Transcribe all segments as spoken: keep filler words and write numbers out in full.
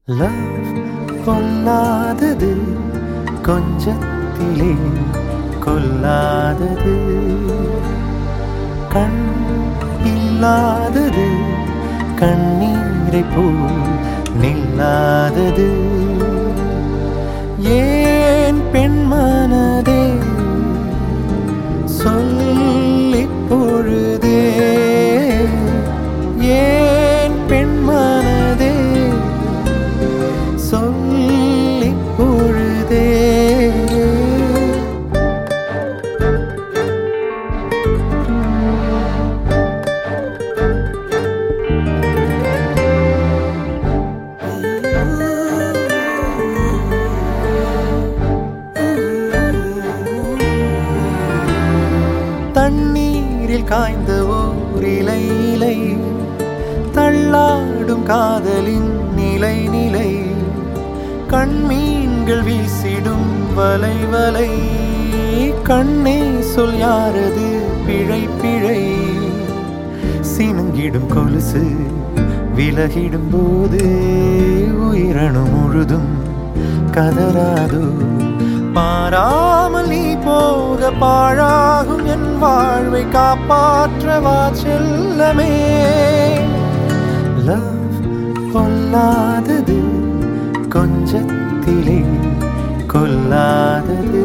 Love பொல்லாதது, கொஞ்சத்திலே கொல்லாதது, கண் இல்லாதது, கண்ணீரை போல் நில்லாதது. ஏன் பெண் மனதே சொல்லிப் பொழுதே, ஏன் பெண் மனதே சொல்லிப் பொழுதே. தண்ணீரில் காய்ந்த ஓர் இலை இலை, தள்ளாடும் காதலின் நிலை நிலை, கண்மீன்கள் வீசிடும் வலை வலை, கண்ணே சொல் யாரது பிழை பிழை. சினுங்கிடும் கொலுசு விலகிடும் போது உயிரணு முழுதும் கதறாதோ. பாராமல் நீ போக பாழாகும் என் வாழ்வை காப்பாற்றவா செல்லமே. லவ் பொல்லாதது, கொஞ்சத்திலே கொல்லாதது,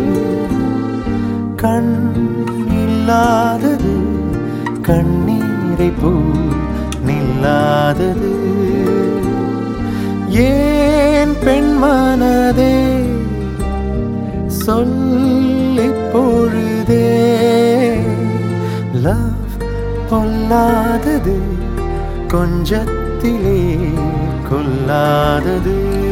கண் இல்லாதது, கண்ணீரை போல் நில்லாதது. ஏன் பெண் மனதே சொல்லிப் பொழுதே. லவ் பொல்லாதது, கொஞ்சத்திலே கொல்லாதது.